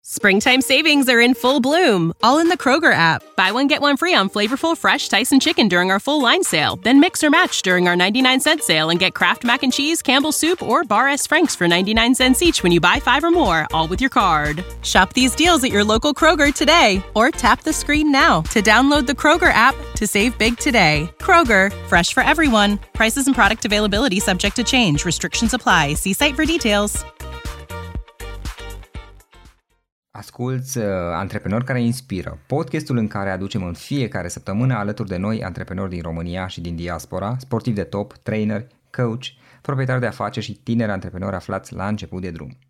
Springtime savings are in full bloom, all in the Kroger app. Buy one, get one free on flavorful, fresh Tyson chicken during our full line sale. Then mix or match during our 99-cent sale and get Kraft Mac and Cheese, Campbell's Soup, or Bar S. Frank's for 99 cents each when you buy 5 or more, all with your card. Shop these deals at your local Kroger today, or tap the screen now to download the Kroger app to save big today. Kroger, fresh for everyone. Prices and product availability subject to change. Restrictions apply. See site for details. Asculți Antreprenori care inspiră, podcastul în care aducem în fiecare săptămână alături de noi antreprenori din România și din diaspora, sportivi de top, trainer, coach, proprietari de afaceri și tineri antreprenori aflați la început de drum.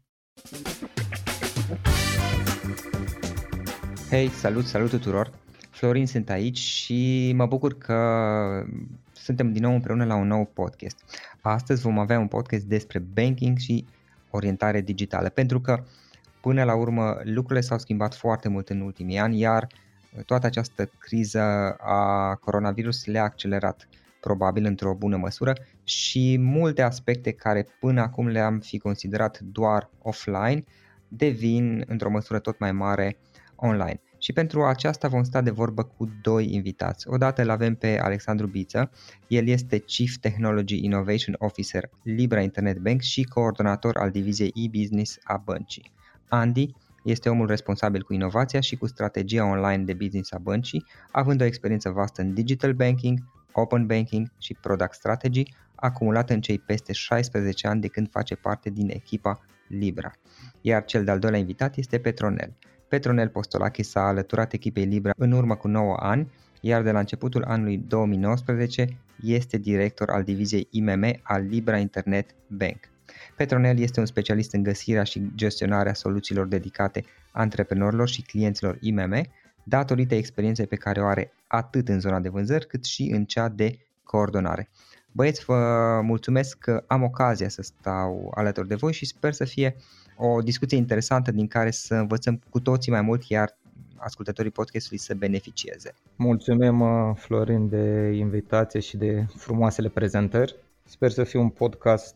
Hei, salut tuturor! Florin sunt aici și mă bucur că suntem din nou împreună la un nou podcast. Astăzi vom avea un podcast despre banking și orientare digitală, pentru că până la urmă lucrurile s-au schimbat foarte mult în ultimii ani, iar toată această criză a coronavirus le-a accelerat probabil într-o bună măsură și multe aspecte care până acum le-am fi considerat doar offline devin într-o măsură tot mai mare online. Și pentru aceasta vom sta de vorbă cu doi invitați. Odată îl avem pe Alexandru Biță, el este Chief Technology Innovation Officer Libra Internet Bank și coordonator al diviziei e-business a băncii. Andy este omul responsabil cu inovația și cu strategia online de business a băncii, având o experiență vastă în digital banking, open banking și product strategy, acumulată în cei peste 16 ani de când face parte din echipa Libra. Iar cel de-al doilea invitat este Petronel. Petronel Postolache s-a alăturat echipei Libra în urmă cu 9 ani, iar de la începutul anului 2019 este director al diviziei IMM al Libra Internet Bank. Petronel este un specialist în găsirea și gestionarea soluțiilor dedicate antreprenorilor și clienților IMM, datorită experienței pe care o are atât în zona de vânzări cât și în cea de coordonare. Băieți, vă mulțumesc că am ocazia să stau alături de voi și sper să fie o discuție interesantă din care să învățăm cu toții mai mult, iar ascultătorii podcastului să beneficieze. Mulțumim, Florin, de invitație și de frumoasele prezentări. Sper să fie un podcast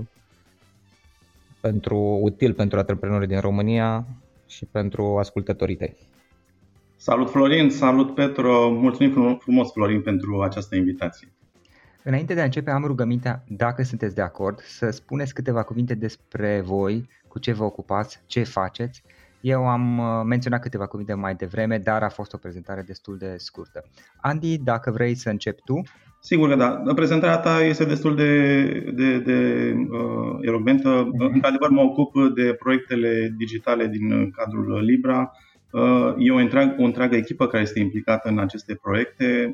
util pentru antreprenorii din România și pentru ascultătorii tăi. Salut Florin, salut Petro, mulțumim frumos Florin pentru această invitație. Înainte de a începe am rugămintea, dacă sunteți de acord, să spuneți câteva cuvinte despre voi, cu ce vă ocupați, ce faceți. Eu am menționat câteva cuvinte mai devreme, dar a fost o prezentare destul de scurtă. Andy, dacă vrei să începi tu. Sigur că da. Prezentarea ta este destul de elocventă. Într-adevăr mă ocup de proiectele digitale din cadrul Libra. E o întreagă echipă care este implicată în aceste proiecte.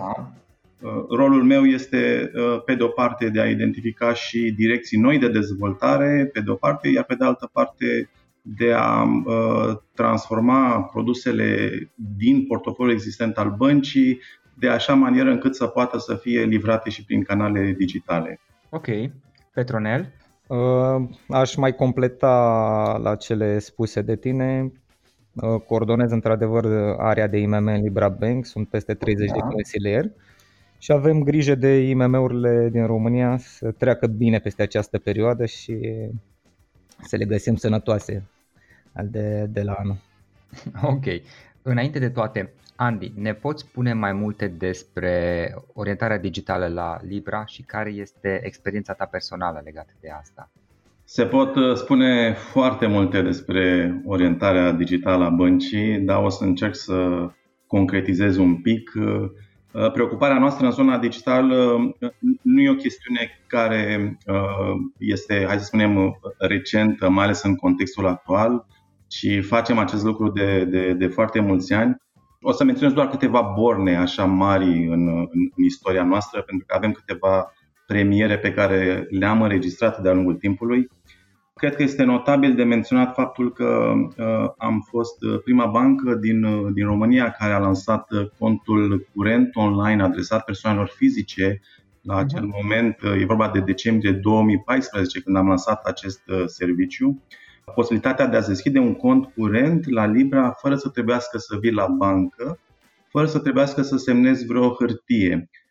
Rolul meu este, pe de o parte, de a identifica și direcții noi de dezvoltare, pe de o parte, iar pe de altă parte de a transforma produsele din portofoliul existent al băncii de așa manieră încât să poată să fie livrate și prin canale digitale. Ok. Petronel? Aș mai completa la cele spuse de tine. Coordonez într-adevăr area de IMM în Libra Bank, sunt peste 30 de consilieri și avem grijă de IMM-urile din România să treacă bine peste această perioadă și să le găsim sănătoase de la anul. Ok. Înainte de toate, Andy, ne poți spune mai multe despre orientarea digitală la Libra și care este experiența ta personală legată de asta? Se pot spune foarte multe despre orientarea digitală a băncii, dar o să încerc să concretizez un pic. Preocuparea noastră în zona digitală nu e o chestiune care este, hai să spunem, recentă, mai ales în contextul actual, ci facem acest lucru de foarte mulți ani. O să menționez doar câteva borne așa mari în istoria noastră, pentru că avem câteva premiere pe care le-am înregistrat de-a lungul timpului. Cred că este notabil de menționat faptul că am fost prima bancă din România care a lansat contul curent online adresat persoanelor fizice. La acel moment, e vorba de decembrie 2014, când am lansat acest serviciu. Posibilitatea de a deschide un cont curent la Libra fără să trebuiască să vii la bancă, fără să trebuiască să semnezi vreo hârtie.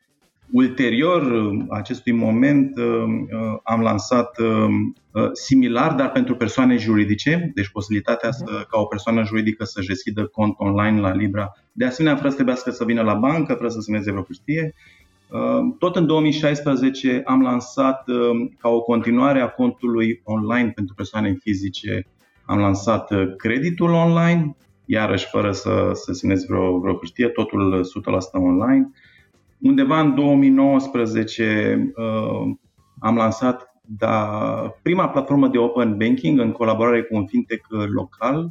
Ulterior acestui moment am lansat similar, dar pentru persoane juridice, deci posibilitatea ca o persoană juridică să-și deschidă cont online la Libra, de asemenea fără să trebuiască să vină la bancă, fără să semneze vreo hârtie. Tot în 2016 am lansat, ca o continuare a contului online pentru persoane fizice, am lansat creditul online, iarăși fără să semnezi vreo hârtie, totul 100% online. Undeva în 2019 am lansat prima platformă de open banking în colaborare cu un fintech local.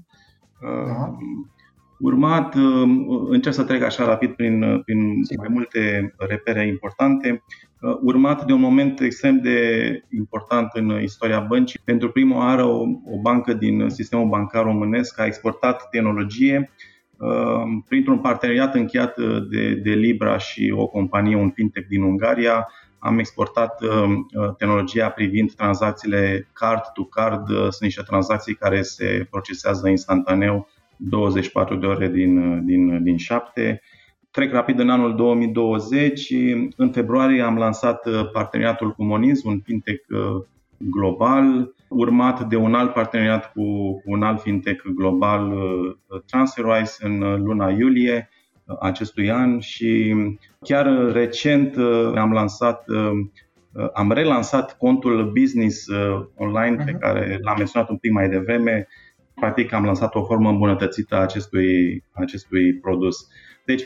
Urmat, încerc să trec așa rapid prin mai multe repere importante, urmat de un moment extrem de important în istoria băncii. Pentru prima oară o bancă din sistemul bancar românesc a exportat tehnologie printr-un parteneriat încheiat de Libra și o companie, un fintech din Ungaria. Am exportat tehnologia privind tranzacțiile card to card. Sunt niște tranzacții care se procesează instantaneu 24 de ore din 7. Trec rapid în anul 2020. În februarie am lansat parteneriatul cu Moniz, un fintech global, urmat de un alt parteneriat cu un alt fintech global, TransferWise, în luna iulie acestui an. Și chiar recent am relansat contul business online pe care l-am menționat un pic mai devreme. Practic am lansat o formă îmbunătățită a acestui produs. Deci,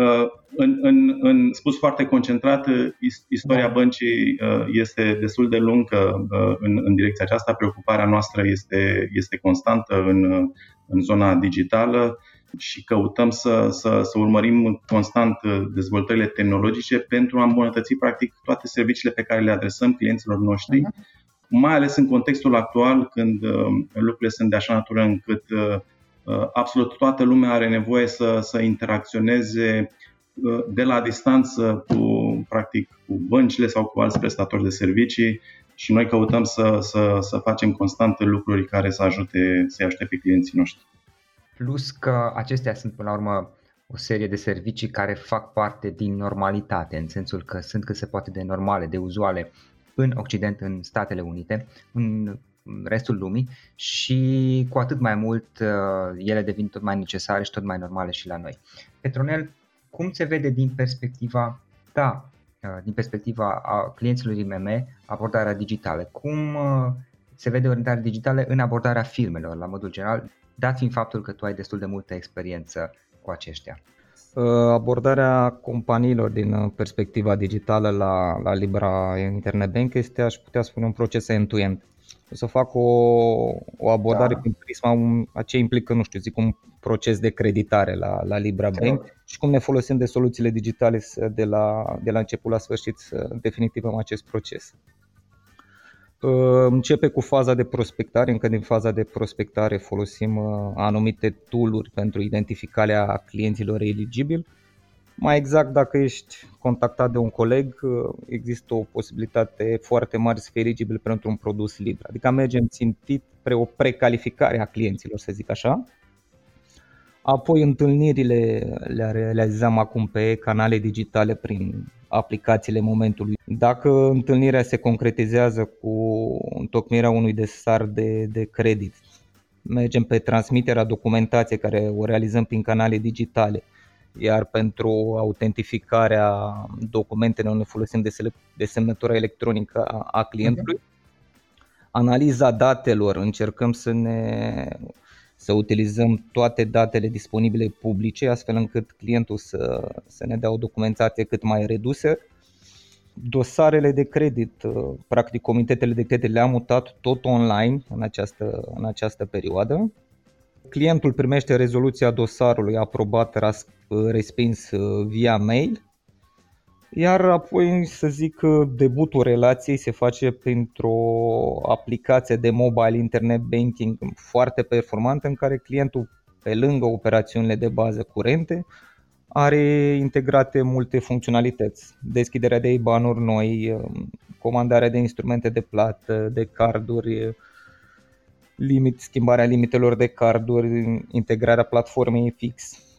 spus foarte concentrat, istoria băncii este destul de lungă în direcția aceasta. Preocuparea noastră este constantă în zona digitală și căutăm să urmărim constant dezvoltările tehnologice pentru a îmbunătăți practic toate serviciile pe care le adresăm clienților noștri, mai ales în contextul actual, când lucrurile sunt de așa natură încât absolut toată lumea are nevoie să interacționeze de la distanță cu băncile sau cu alți prestatori de servicii, și noi căutăm să facem constant lucruri care să ajute pe clienții noștri. Plus că acestea sunt până la urmă o serie de servicii care fac parte din normalitate, în sensul că sunt cât se poate de normale, de uzuale în Occident, în Statele Unite, în restul lumii, și cu atât mai mult ele devin tot mai necesare și tot mai normale și la noi. Petronel, cum se vede din perspectiva ta, din perspectiva a clienților IMM, abordarea digitală? Cum se vede orientarea digitală în abordarea firmelor, la modul general, dat fiind faptul că tu ai destul de multă experiență cu aceștia? Abordarea companiilor din perspectiva digitală la Libra Internet Bank este, aș putea spune, un proces end-to-end. O să fac o abordare prin prisma a ce implică, un proces de creditare la Libra Bank și cum ne folosim de soluțiile digitale de la început la sfârșit să definitivăm acest proces. Începe cu faza de prospectare. Încă din faza de prospectare folosim anumite tool-uri pentru identificarea clienților eligibili. Mai exact, dacă ești contactat de un coleg, există o posibilitate foarte mare să fii eligibil pentru un produs Libra. Adică mergem țintit spre o precalificare a clienților, să zic așa. Apoi întâlnirile le realizăm acum pe canale digitale prin aplicațiile momentului. Dacă întâlnirea se concretizează cu întocmirea unui dosar de credit, mergem pe transmiterea documentației, care o realizăm prin canale digitale. Iar pentru autentificarea documentelor ne folosim de semnătura electronică a clientului. Analiza datelor, încercăm să utilizăm toate datele disponibile publice, astfel încât clientul să ne dea o documentație cât mai redusă. Dosarele de credit, practic comitetele de credit le-am mutat tot online în această perioadă. Clientul primește rezoluția dosarului aprobat, respins via mail, iar apoi, să zic, debutul relației se face printr-o aplicație de mobile internet banking foarte performantă, în care clientul, pe lângă operațiunile de bază curente, are integrate multe funcționalități: deschiderea de IBAN-uri noi, comandarea de instrumente de plată, de carduri, schimbarea limitelor de carduri, integrarea platformei FX.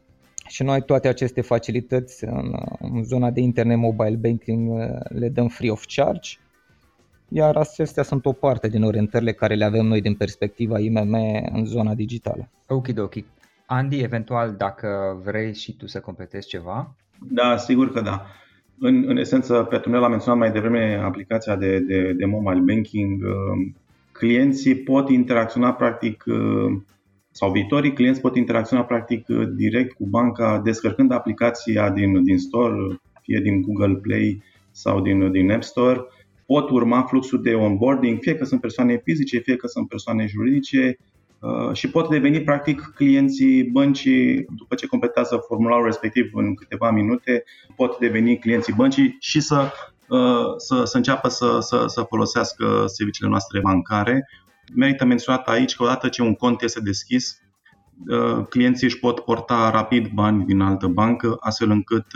Și noi toate aceste facilități în zona de internet mobile banking le dăm free of charge, iar acestea sunt o parte din orientările care le avem noi din perspectiva IMM în zona digitală. Okidoki. Andy, eventual dacă vrei și tu să completezi ceva? Da, sigur că da. În esență, Petronel a menționat mai devreme aplicația de mobile banking. Clienții pot interacționa practic, sau viitorii clienți pot interacționa practic direct cu banca descărcând aplicația din store, fie din Google Play sau din App Store. Pot urma fluxul de onboarding, fie că sunt persoane fizice, fie că sunt persoane juridice, și pot deveni practic clienții băncii după ce completează formularul respectiv în câteva minute, pot deveni clienții băncii și să înceapă să folosească serviciile noastre bancare. Merită menționat aici că odată ce un cont este deschis, clienții își pot porta rapid bani din altă bancă, astfel încât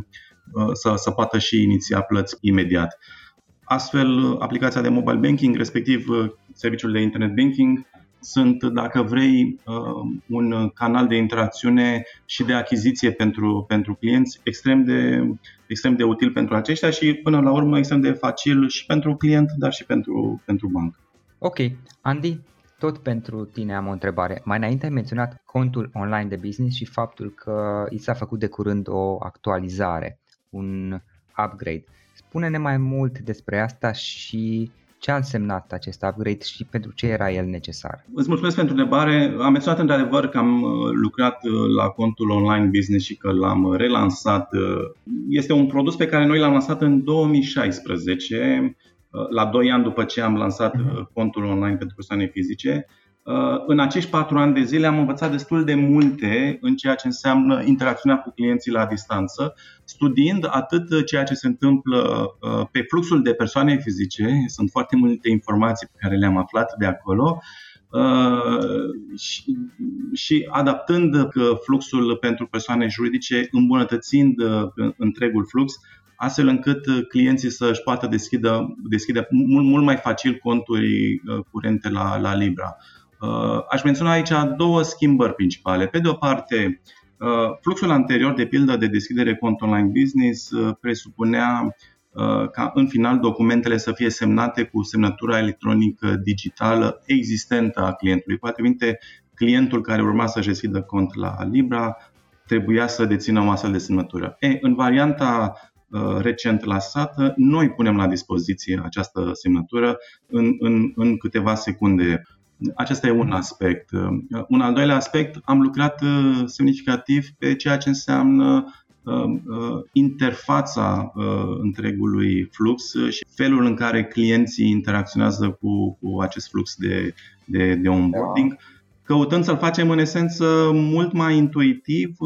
să poată și iniția plăți imediat. Astfel, aplicația de mobile banking, respectiv serviciul de internet banking, sunt, dacă vrei, un canal de interacțiune și de achiziție pentru clienți extrem de util pentru aceștia și, până la urmă, extrem de facil și pentru client, dar și pentru bancă. Ok, Andy, tot pentru tine am o întrebare. Mai înainte ai menționat contul online de business și faptul că i s-a făcut de curând o actualizare, un upgrade. Spune-ne mai mult despre asta și ce a însemnat acest upgrade și pentru ce era el necesar? Îți mulțumesc pentru întrebare. Am menționat într-adevăr că am lucrat la contul online business și că l-am relansat. Este un produs pe care noi l-am lansat în 2016, la 2 ani după ce am lansat contul online pentru persoane fizice. În acești 4 ani de zile am învățat destul de multe în ceea ce înseamnă interacțiunea cu clienții la distanță, studiind atât ceea ce se întâmplă pe fluxul de persoane fizice, sunt foarte multe informații pe care le-am aflat de acolo, și adaptând fluxul pentru persoane juridice, îmbunătățind întregul flux, astfel încât clienții să-și poată deschide mult mai facil conturi curente la Libra. Aș menționa aici 2 schimbări principale. Pe de o parte, fluxul anterior, de pildă de deschidere cont online business, presupunea ca în final documentele să fie semnate cu semnătura electronică digitală existentă a clientului. Cu alte cuvinte, clientul care urma să-și deschidă cont la Libra trebuia să dețină o astfel de semnătură. În varianta recent lansată, noi punem la dispoziție această semnătură în câteva secunde. Acesta e un aspect. Un al doilea aspect, am lucrat semnificativ pe ceea ce înseamnă interfața întregului flux și felul în care clienții interacționează cu acest flux de onboarding, căutând să-l facem în esență mult mai intuitiv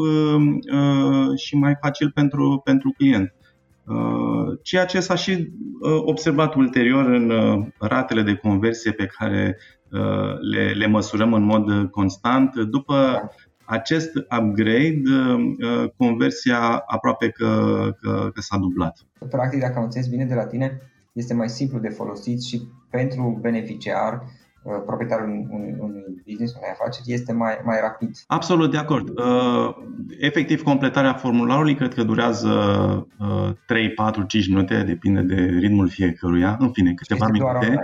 și mai facil pentru client. Ceea ce s-a și observat ulterior în ratele de conversie pe care le măsurăm în mod constant. După acest upgrade, conversia aproape că s-a dublat. Practic, dacă am înțeles bine de la tine, este mai simplu de folosit și pentru beneficiar, proprietarul unui business, unei afaceri, este mai rapid. Absolut de acord. Efectiv, completarea formularului cred că durează 3, 4, 5 minute, depinde de ritmul fiecăruia. În fine, câteva minute.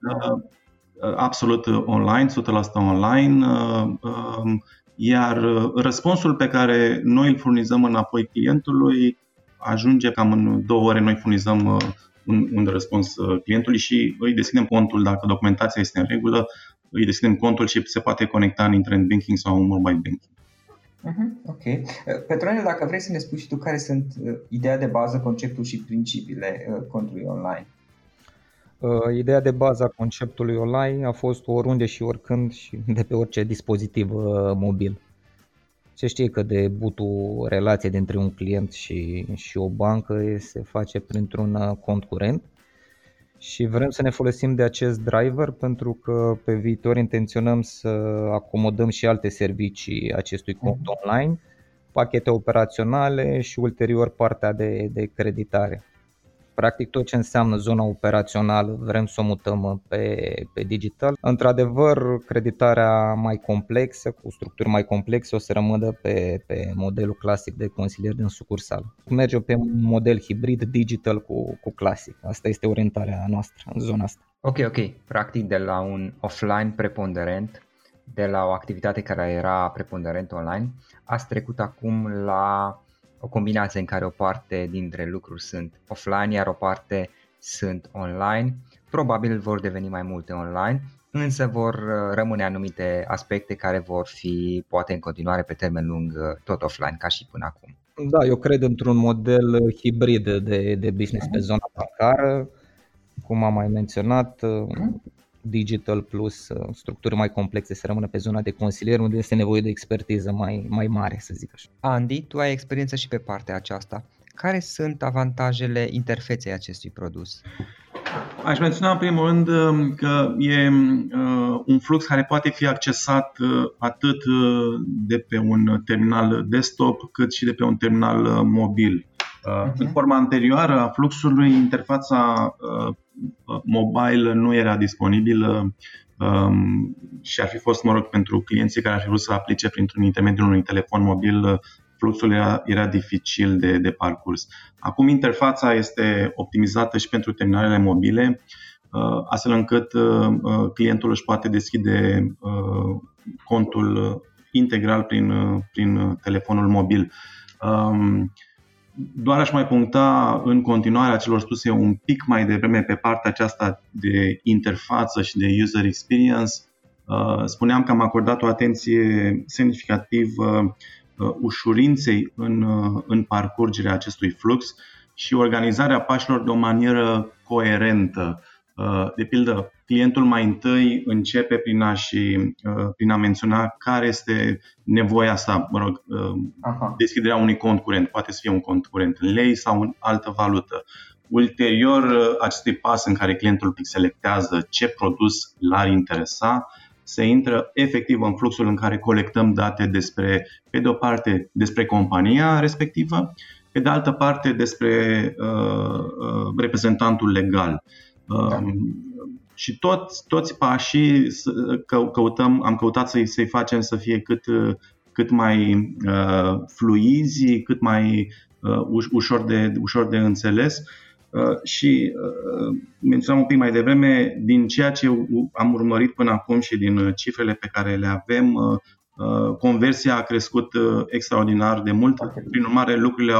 Absolut online, 100% online. Iar răspunsul pe care noi îl furnizăm înapoi clientului ajunge cam în 2 ore. Noi furnizăm un răspuns clientului și îi deschidem contul dacă documentația este în regulă, îi deschidem contul și se poate conecta în internet banking sau în mobile banking. Ok. Petronel, dacă vrei să ne spui și tu care sunt ideea de bază, conceptul și principiile contului online. Ideea de bază a conceptului online a fost oriunde și oricând și de pe orice dispozitiv mobil. Se știe că debutul relației dintre un client și o bancă se face printr-un cont curent și vrem să ne folosim de acest driver pentru că pe viitor intenționăm să acomodăm și alte servicii acestui cont online, pachete operaționale și ulterior partea de creditare. Practic tot ce înseamnă zona operațională vrem să o mutăm pe digital. Într-adevăr, creditarea mai complexă, cu structuri mai complexe, o să rămână pe modelul clasic de consilier din sucursală. Mergem pe un model hibrid digital cu clasic. Asta este orientarea noastră în zona asta. Ok. Practic de la un offline preponderent, de la o activitate care era preponderent online, ați trecut acum la o combinație în care o parte dintre lucruri sunt offline, iar o parte sunt online. Probabil vor deveni mai multe online, însă vor rămâne anumite aspecte care vor fi poate în continuare pe termen lung tot offline, ca și până acum. Da, eu cred într-un model hibrid de business pe zona bancară, cum am mai menționat, digital plus structuri mai complexe să rămână pe zona de consilier, unde este nevoie de expertiză mai mare, să zic așa. Andy, tu ai experiență și pe partea aceasta. Care sunt avantajele interfeței acestui produs? Aș menționa în primul rând că e un flux care poate fi accesat atât de pe un terminal desktop cât și de pe un terminal mobil. În forma anterioară a fluxului, interfața mobile nu era disponibilă și ar fi fost, pentru clienții care ar fi vrut să aplice printr-un intermediul unui telefon mobil, fluxul era dificil de parcurs. Acum interfața este optimizată și pentru terminalele mobile, astfel încât clientul își poate deschide contul integral prin telefonul mobil. Doar aș mai puncta în continuare celor spuse un pic mai devreme pe partea aceasta de interfață și de user experience. Spuneam că am acordat o atenție semnificativă ușurinței în parcurgerea acestui flux și organizarea pașilor de o manieră coerentă. De pildă, clientul mai întâi începe prin a menționa care este nevoia sa, deschiderea unui cont curent, poate să fie un cont curent în lei sau în altă valută. Ulterior acestui pas în care clientul selectează ce produs l-ar interesa, se intră efectiv în fluxul în care colectăm date pe de o parte despre compania respectivă, pe de altă parte despre reprezentantul legal. Și toți pașii am căutat să-i facem să fie cât mai fluizi, cât mai ușor de înțeles. Și menționam un pic mai devreme, din ceea ce am urmărit până acum și din cifrele pe care le avem, conversia a crescut extraordinar de mult. Prin urmare, lucrurile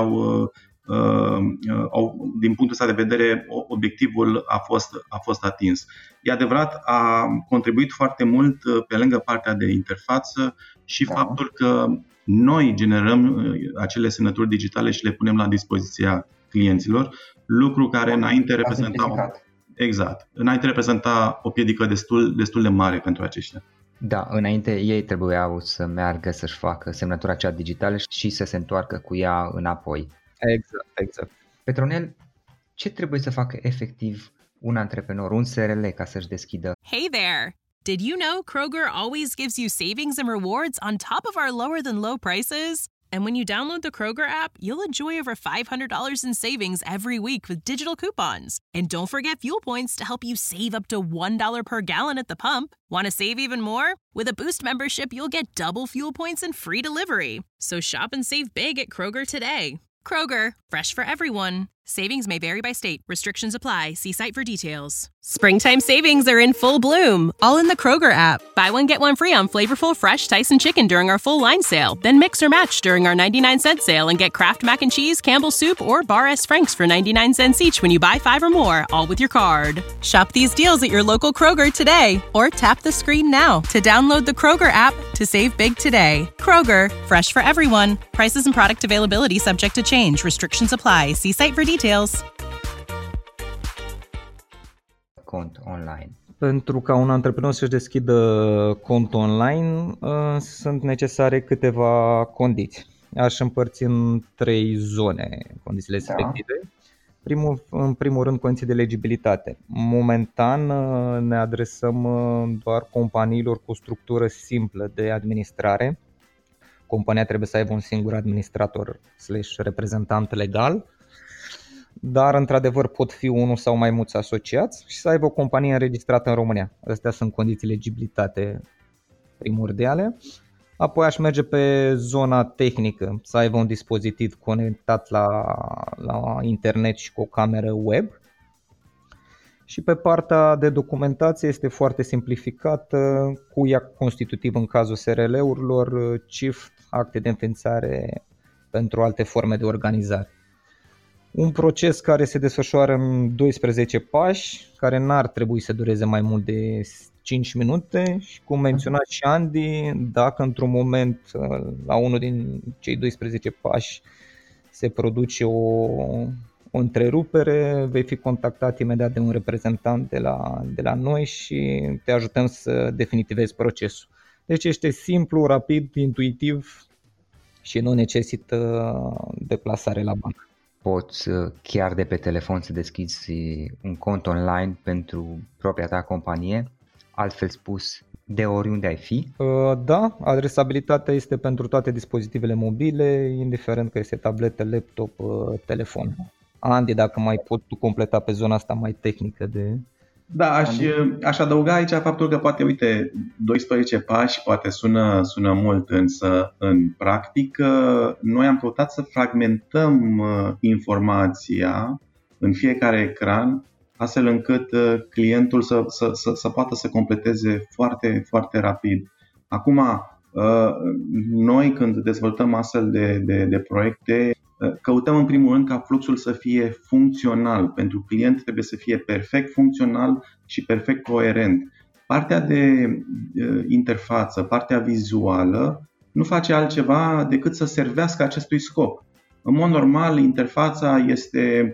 din punctul ăsta de vedere, obiectivul a fost atins. E adevărat, a contribuit foarte mult pe lângă partea de interfață și faptul că noi generăm acele semnături digitale și le punem la dispoziția clienților, lucru care înainte reprezenta o piedică destul de mare pentru aceștia. Da, înainte ei trebuiau să meargă să-și facă semnătura cea digitală și să se întoarcă cu ea înapoi. Exact. Petronel, ce trebuie să facă efectiv un antreprenor, un SRL, ca să-și deschidă? Hey there! Did you know Kroger always gives you savings and rewards on top of our lower than low prices? And when you download the Kroger app, you'll enjoy over $500 in savings every week with digital coupons. And don't forget fuel points to help you save up to $1 per gallon at the pump. Want to save even more? With a Boost membership, you'll get double fuel points and free delivery. So shop and save big at Kroger today. Kroger, fresh for everyone. Savings may vary by state. Restrictions apply. See site for details. Springtime savings are in full bloom, all in the Kroger app. Buy one, get one free on flavorful, fresh Tyson chicken during our full line sale. Then mix or match during our 99-cent sale and get Kraft Mac and Cheese, Campbell's Soup, or Bar S. Franks for 99 cents each when you buy 5 or more, all with your card. Shop these deals at your local Kroger today, or tap the screen now to download the Kroger app to save big today. Kroger, fresh for everyone. Prices and product availability subject to change. Restrictions apply. See site for details. Cont online. Pentru ca un antreprenor să-și deschidă cont online, sunt necesare câteva condiții. Aș împărți în 3 zone condițiile respective. În primul rând, condiții de legibilitate. Momentan ne adresăm doar companiilor cu structură simplă de administrare. Compania trebuie să aibă un singur administrator / reprezentant legal. dar într-adevăr pot fi unul sau mai mulți asociați și să aibă o companie înregistrată în România. Astea sunt condițiile de eligibilitate primordiale. Apoi aș merge pe zona tehnică, să aibă un dispozitiv conectat la internet și cu o cameră web. Și pe partea de documentație este foarte simplificată, cu ea constitutiv în cazul SRL-urilor, CIFT, acte de înființare pentru alte forme de organizare. Un proces care se desfășoară în 12 pași, care n-ar trebui să dureze mai mult de 5 minute și cum menționa și Andy, dacă într-un moment la unul din cei 12 pași se produce o întrerupere, vei fi contactat imediat de un reprezentant de la noi și te ajutăm să definitivezi procesul. Deci este simplu, rapid, intuitiv și nu necesită deplasare la bancă. Poți chiar de pe telefon să deschizi un cont online pentru propria ta companie, altfel spus, de oriunde ai fi? Da, adresabilitatea este pentru toate dispozitivele mobile, indiferent că este tabletă, laptop, telefon. Andy, dacă mai pot tu completa pe zona asta mai tehnică de... Da, aș adăuga aici faptul că poate, uite, 12 pași poate sună mult, însă în practică noi am căutat să fragmentăm informația în fiecare ecran, astfel încât clientul să poată să completeze foarte, foarte rapid. Acum, noi când dezvoltăm astfel de proiecte, căutăm în primul rând ca fluxul să fie funcțional. Pentru client trebuie să fie perfect funcțional și perfect coerent. Partea de interfață, partea vizuală, nu face altceva decât să servească acestui scop. În mod normal, interfața este,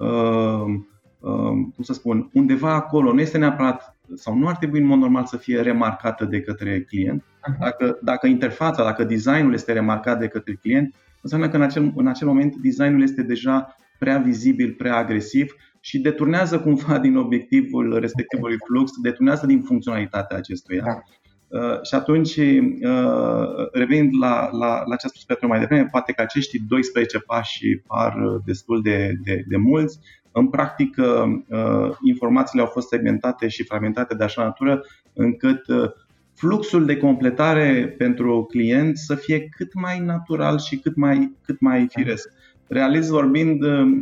undeva acolo. Nu este neapărat, sau nu ar trebui în mod normal să fie remarcată de către client. Dacă interfața, dacă designul este remarcat de către client, înseamnă că în acel moment designul este deja prea vizibil, prea agresiv și deturnează cumva din obiectivul respectivului flux, deturnează din funcționalitatea acestuia. Da. Și atunci, revenind la ce a spus Petru mai devreme, poate că acești 12 pași par destul de mulți. În practică, informațiile au fost segmentate și fragmentate de așa natură încât fluxul de completare pentru client să fie cât mai natural și cât mai firesc. Realist vorbind,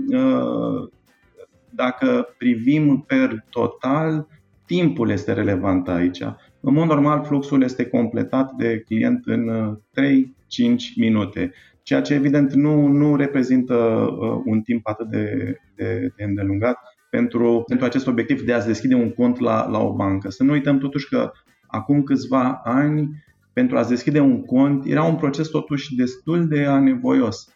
dacă privim per total, timpul este relevant aici. În mod normal, fluxul este completat de client în 3-5 minute, ceea ce evident nu reprezintă un timp atât de îndelungat pentru acest obiectiv de a-ți deschide un cont la o bancă. Să nu uităm totuși că acum câțiva ani, pentru a-ți deschide un cont, era un proces totuși destul de anevoios.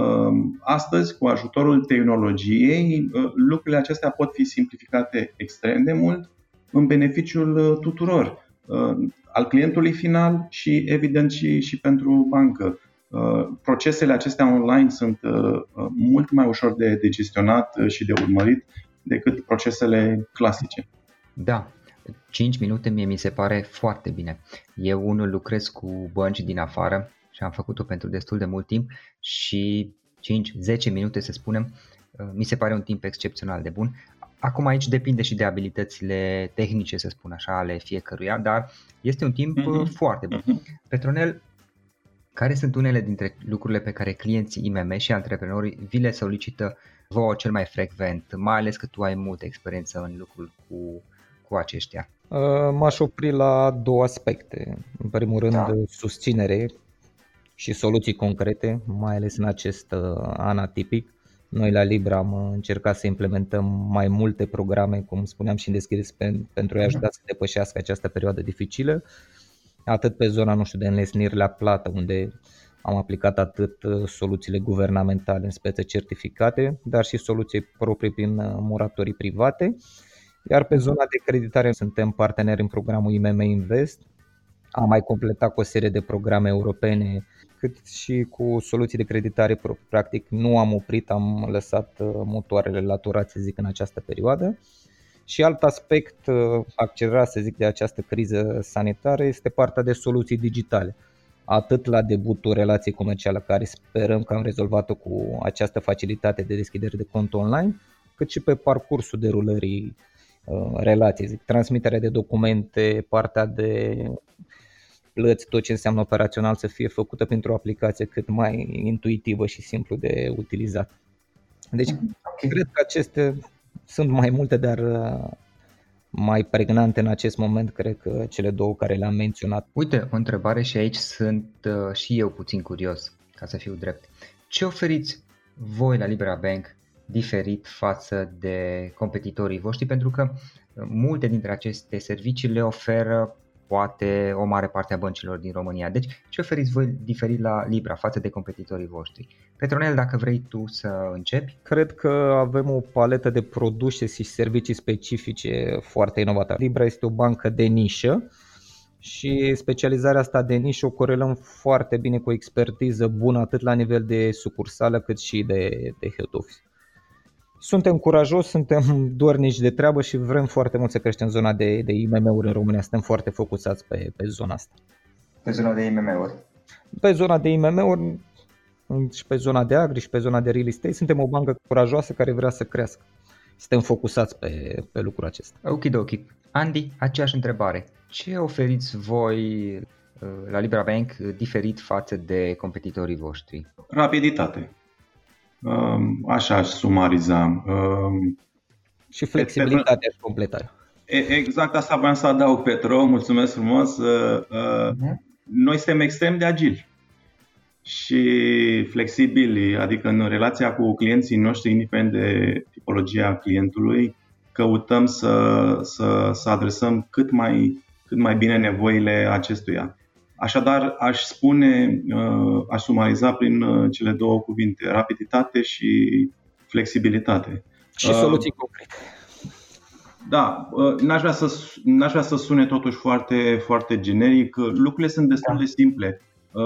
Astăzi, cu ajutorul tehnologiei, lucrurile acestea pot fi simplificate extrem de mult în beneficiul tuturor, al clientului final și evident și pentru bancă. Procesele acestea online sunt mult mai ușor de gestionat și de urmărit decât procesele clasice. Da. 5 minute mie mi se pare foarte bine. Eu unul lucrez cu bănci din afară și am făcut-o pentru destul de mult timp și 5-10 minute, să spunem, mi se pare un timp excepțional de bun. Acum aici depinde și de abilitățile tehnice, să spun așa, ale fiecăruia, dar este un timp foarte bun. Petronel, care sunt unele dintre lucrurile pe care clienții IMM și antreprenorii vi le solicită vouă cel mai frecvent, mai ales că tu ai multă experiență în lucrul cu aceștia? M-aș opri la două aspecte. În primul rând, susținere și soluții concrete, mai ales în acest an atipic. Noi la Libra am încercat să implementăm mai multe programe, cum spuneam și în deschidere, pentru a ajuta să depășească această perioadă dificilă, atât pe zona, de înlesniri la plată, unde am aplicat atât soluțiile guvernamentale, în speță certificate, dar și soluții proprii prin moratorii private. Iar pe zona de creditare suntem parteneri în programul IMM Invest. Am mai completat cu o serie de programe europene, cât și cu soluții de creditare proprii. Practic nu am oprit, am lăsat motoarele la turație, zic, în această perioadă. Și alt aspect accelerat, să zic, de această criză sanitară este partea de soluții digitale. atât la debutul relației comerciale, care sperăm că am rezolvat-o cu această facilitate de deschidere de cont online, cât și pe parcursul derulării relației, transmiterea de documente, partea de plăți, tot ce înseamnă operațional să fie făcută printr-o aplicație cât mai intuitivă și simplu de utilizat. Deci cred că acestea sunt mai multe, dar mai pregnante în acest moment, cred că cele două care le-am menționat. Uite, o întrebare și aici sunt și eu puțin curios, ca să fiu drept. Ce oferiți voi la Libera Bank diferit față de competitorii voștri? Pentru că multe dintre aceste servicii le oferă poate o mare parte a băncilor din România. Deci ce oferiți voi diferit la Libra față de competitorii voștri? Petronel, dacă vrei tu să începi. Cred că avem o paletă de produse și servicii specifice foarte inovatoare. Libra este o bancă de nișă și specializarea asta de nișă o corelăm foarte bine cu o expertiză bună atât la nivel de sucursală cât și de head office. Suntem curajoși, suntem dornici de treabă și vrem foarte mult să creștem zona de IMM-uri în România. Suntem foarte focusați pe zona asta. Pe zona de IMM-uri? Pe zona de IMM-uri și pe zona de agri și pe zona de real estate. Suntem o bancă curajoasă care vrea să crească. Suntem focusați pe lucrul acesta. Okidoki. Andy, aceeași întrebare. Ce oferiți voi la Libera Bank diferit față de competitorii voștri? Rapiditate. Așa aș sumariza. Și flexibilitatea și completarea. Exact asta vreau să adaug, Petro, mulțumesc frumos. Noi suntem extrem de agili și flexibili, adică în relația cu clienții noștri, indiferent de tipologia clientului, căutăm să adresăm cât mai bine nevoile acestuia. Așadar, aș sumariza prin cele două cuvinte, rapiditate și flexibilitate. Și soluții concrete. Da, n-aș vrea să sune totuși foarte, foarte generic. Lucrurile sunt destul de simple.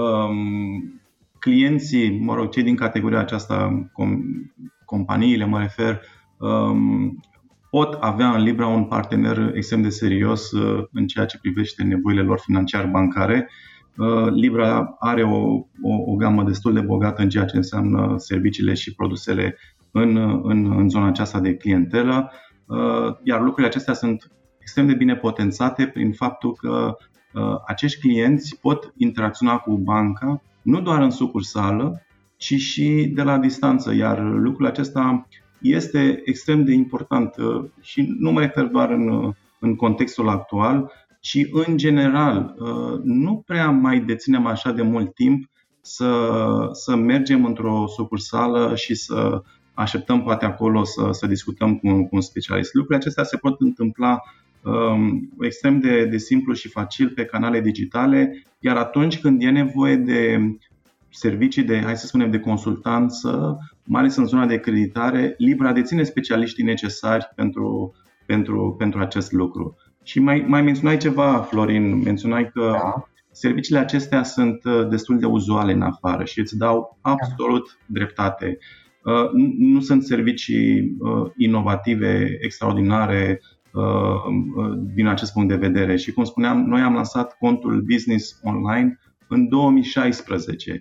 Clienții, cei din categoria aceasta, companiile mă refer, pot avea în Libra un partener extrem de serios în ceea ce privește nevoile lor financiar-bancare. Libra are o gamă destul de bogată în ceea ce înseamnă serviciile și produsele în zona aceasta de clientelă, iar lucrurile acestea sunt extrem de bine potențate prin faptul că acești clienți pot interacționa cu banca nu doar în sucursală, ci și de la distanță, iar lucrul acesta este extrem de important și nu mă refer doar în contextul actual, ci în general. Nu prea mai deținem așa de mult timp să mergem într-o sucursală și să așteptăm poate acolo să discutăm cu un specialist. Lucrurile acestea se pot întâmpla extrem de simplu și facil pe canale digitale, iar atunci când e nevoie de servicii de consultanță, mai ales în zona de creditare, Libra deține specialiștii necesari pentru acest lucru. Și mai menționai ceva, Florin, menționai că serviciile acestea sunt destul de uzuale în afară și îți dau absolut dreptate. Nu sunt servicii inovative, extraordinare din acest punct de vedere. Și cum spuneam, noi am lansat contul Business Online în 2016.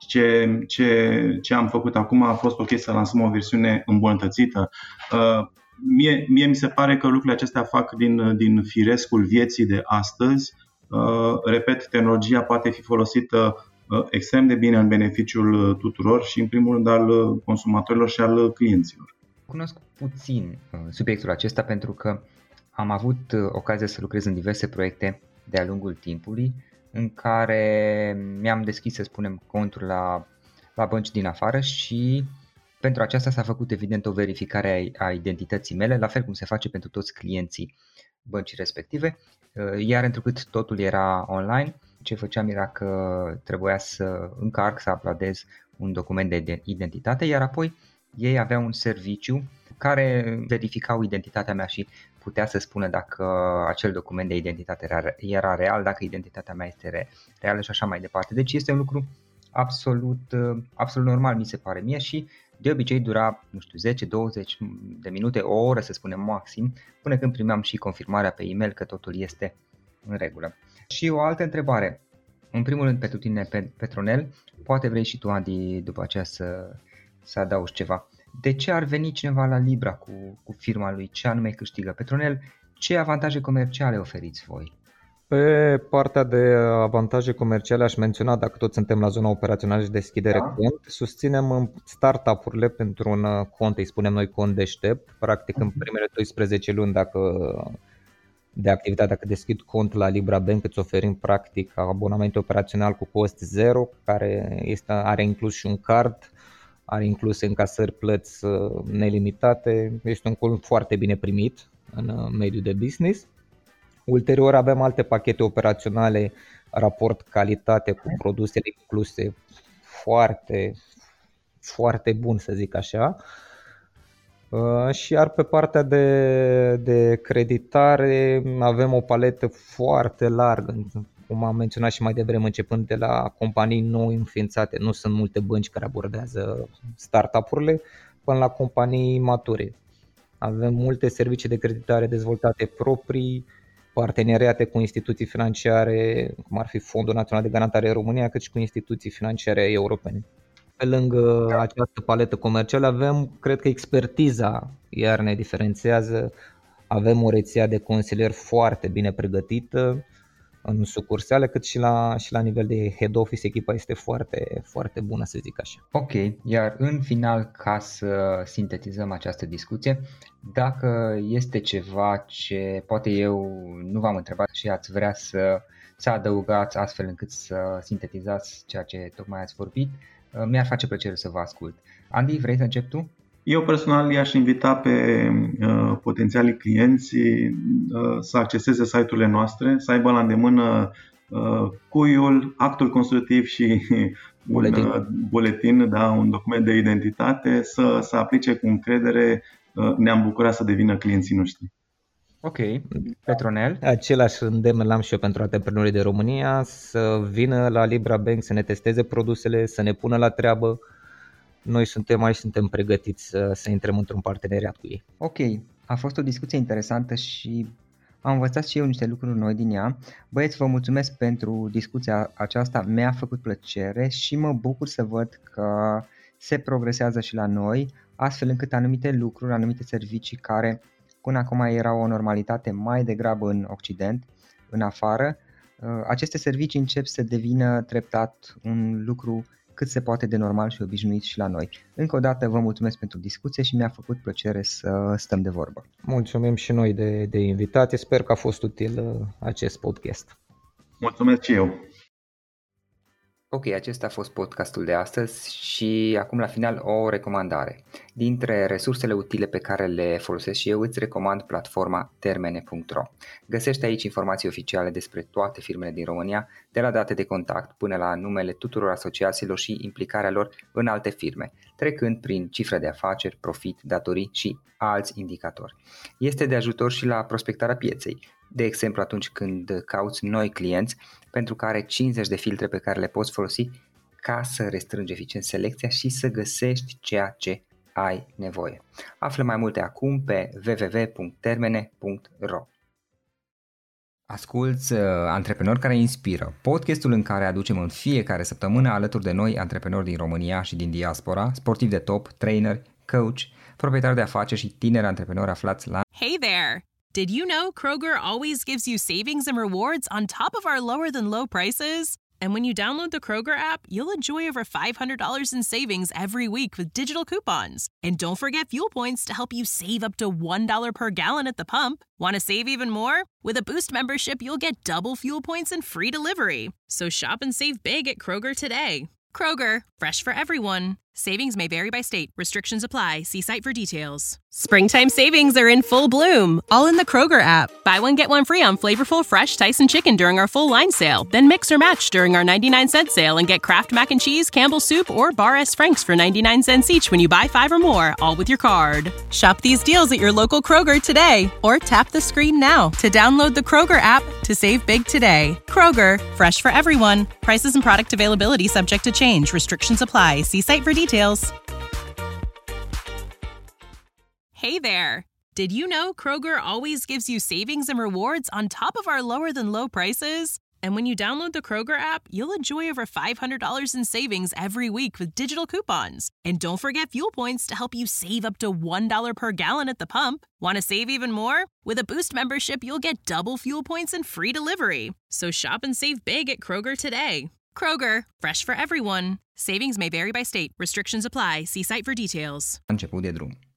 Ce am făcut acum a fost ok să lansăm o versiune îmbunătățită. Mie mi se pare că lucrurile acestea fac din firescul vieții de astăzi. Repet, tehnologia poate fi folosită extrem de bine în beneficiul tuturor și în primul rând al consumatorilor și al clienților. Cunosc puțin subiectul acesta pentru că am avut ocazia să lucrez în diverse proiecte de-a lungul timpului în care mi-am deschis, să spunem, contul la bănci din afară și pentru aceasta s-a făcut evident o verificare a identității mele, la fel cum se face pentru toți clienții băncii respective, iar întrucât totul era online, ce făceam era că trebuia să încarc, să uploadez un document de identitate, iar apoi ei aveau un serviciu care verificau identitatea mea și putea să spună dacă acel document de identitate era real, dacă identitatea mea este reală și așa mai departe. Deci este un lucru absolut normal, mi se pare mie, și de obicei dura, 10-20 de minute, o oră să spunem maxim, până când primeam și confirmarea pe e-mail că totul este în regulă. Și o altă întrebare. În primul rând pentru tine, Petronel, poate vrei și tu, Andy, după aceea să adaugi ceva. De ce ar veni cineva la Libra cu firma lui? Ce anume câștigă? Petronel, ce avantaje comerciale oferiți voi? Pe partea de avantaje comerciale aș menționa, dacă tot suntem la zona operațională și deschidere cont, susținem startup-urile pentru un cont, îi spunem noi cont deștept. Practic în primele 12 luni de activitate, dacă deschid cont la Libra Bank, îți oferim practic abonament operațional cu cost zero, care are inclus și un card, are inclus încasări plăți nelimitate. Este un cont foarte bine primit în mediul de business. Ulterior avem alte pachete operaționale, raport calitate cu produsele incluse foarte, foarte bun, să zic așa. Și iar pe partea de creditare avem o paletă foarte largă, cum am menționat și mai devreme, începând de la companii nou înființate. Nu sunt multe bănci care abordează startup-urile, până la companii mature. Avem multe servicii de creditare dezvoltate proprii, parteneriate cu instituții financiare, cum ar fi Fondul Național de Garantare România, cât și cu instituții financiare europene. Pe lângă această paletă comercială avem, cred că expertiza iar ne diferențiază. Avem o rețea de consilieri foarte bine pregătită în sucursale, cât și la nivel de head office, echipa este foarte, foarte bună, să zic așa. Ok, iar în final, ca să sintetizăm această discuție, dacă este ceva ce poate eu nu v-am întrebat și ați vrea să adăugați astfel încât să sintetizați ceea ce tocmai ați vorbit, mi-ar face plăcere să vă ascult. Andy, vrei să începi tu? Eu personal i-aș invita pe potențialii clienți să acceseze site-urile noastre, să aibă la îndemână cuiul, actul constitutiv și un buletin, un document de identitate, să aplice cu încredere. Ne-am bucurat să devină clienții noștri. Ok, Petronel? Același îndemn l-am și eu pentru antreprenorii de România, să vină la Libra Bank, să ne testeze produsele, să ne pună la treabă. Noi suntem pregătiți să intrăm într-un parteneriat cu ei. Ok, a fost o discuție interesantă și am învățat și eu niște lucruri noi din ea. Băieți, vă mulțumesc pentru discuția aceasta, mi-a făcut plăcere și mă bucur să văd că se progresează și la noi, astfel încât anumite lucruri, anumite servicii care până acum erau o normalitate mai degrabă în Occident, în afară, aceste servicii încep să devină treptat un lucru cât se poate de normal și obișnuit și la noi. Încă o dată vă mulțumesc pentru discuție și mi-a făcut plăcere să stăm de vorbă. Mulțumim și noi de invitație, sper că a fost util acest podcast. Mulțumesc și eu! Ok, acesta a fost podcastul de astăzi și acum la final o recomandare. Dintre resursele utile pe care le folosesc și eu îți recomand platforma termene.ro. Găsești aici informații oficiale despre toate firmele din România, de la date de contact până la numele tuturor asociațiilor și implicarea lor în alte firme, trecând prin cifră de afaceri, profit, datorii și alți indicatori. Este de ajutor și la prospectarea pieței, de exemplu atunci când cauți noi clienți, pentru că are 50 de filtre pe care le poți folosi ca să restrângi eficient selecția și să găsești ceea ce ai nevoie. Află mai multe acum pe www.termene.ro. Asculți Antreprenori care inspiră, podcastul în care aducem în fiecare săptămână alături de noi antreprenori din România și din diaspora, sportivi de top, trainer, coach, proprietari de afaceri și tineri antreprenori aflați la Hey there! Did you know Kroger always gives you savings and rewards on top of our lower than low prices? And when you download the Kroger app, you'll enjoy over $500 in savings every week with digital coupons. And don't forget fuel points to help you save up to $1 per gallon at the pump. Want to save even more? With a Boost membership, you'll get double fuel points and free delivery. So shop and save big at Kroger today. Kroger, fresh for everyone. Savings may vary by state. Restrictions apply. See site for details. Springtime savings are in full bloom, all in the Kroger app. Buy one, get one free on flavorful, fresh Tyson chicken during our full line sale. Then mix or match during our 99-cent sale and get Kraft Mac and Cheese, Campbell's Soup, or Bar S. Franks for 99 cents each when you buy 5 or more, all with your card. Shop these deals at your local Kroger today, or tap the screen now to download the Kroger app to save big today. Kroger, fresh for everyone. Prices and product availability subject to change. Restrictions apply. See site for details. Hey there! Did you know Kroger always gives you savings and rewards on top of our lower than low prices? And when you download the Kroger app, you'll enjoy over $500 in savings every week with digital coupons. And don't forget fuel points to help you save up to $1 per gallon at the pump. Want to save even more? With a Boost membership, you'll get double fuel points and free delivery. So shop and save big at Kroger today. Kroger, fresh for everyone. Savings may vary by state. Restrictions apply. See site for details. Început de drum.